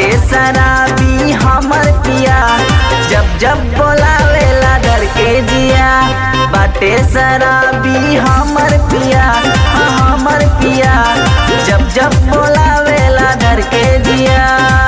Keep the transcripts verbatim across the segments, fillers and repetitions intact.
बाटे शराबी हमर पिया, जब जब बोलावेला डर के जिया। बाटे शराबी हमर पिया, हाँ हमर पिया, जब जब बोलावेला डर के जिया।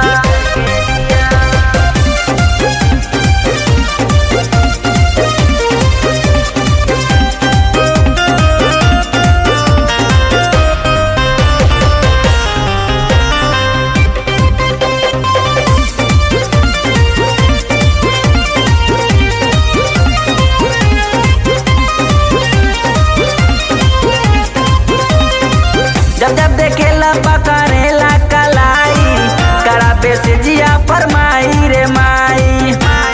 जब जब देखेला पकड़ेला कलाई, कराबे से जिया फरमाई रे माई।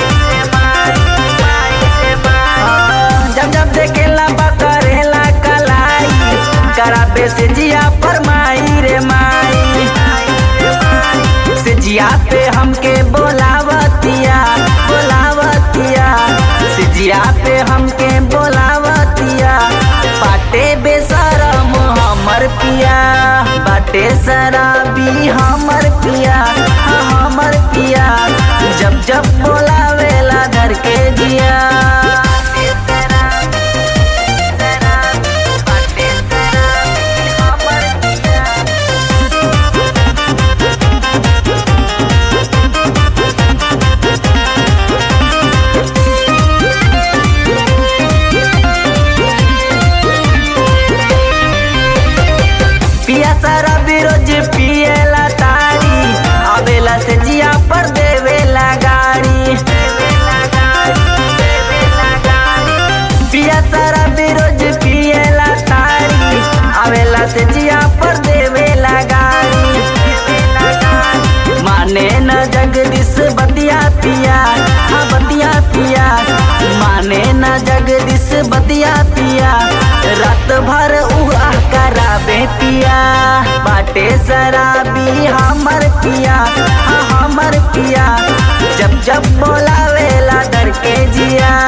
जब जब देखेला पकड़ेला कलाई, कराबे से जिया फरमाई रे माई। से जिया पे हमके बोलावतिया बोलावतिया, से जिया पे हमके बोलावतिया। बाटे बेशरम हमर पिया, बाटे शराबी हमर पिया, हाँ हमर पिया, जब जब बोलावेला डर के जिया। पिया शराबी रोज पिएला तारी, आवेला से जिया पर देवेला गाड़ी। पिया शराबी रोज पिएला तारी, आवेला से जिया पर देवेला गाड़ी। माने न जगदीश बतिया पिया, हाँ बतिया पिया, माने न जगदीश बतिया पिया। रात भर उहा कराबे पिया, बाटे शराबी हमर पिया, हाँ हमर पिया, जब जब बोलावेला डर के जिया।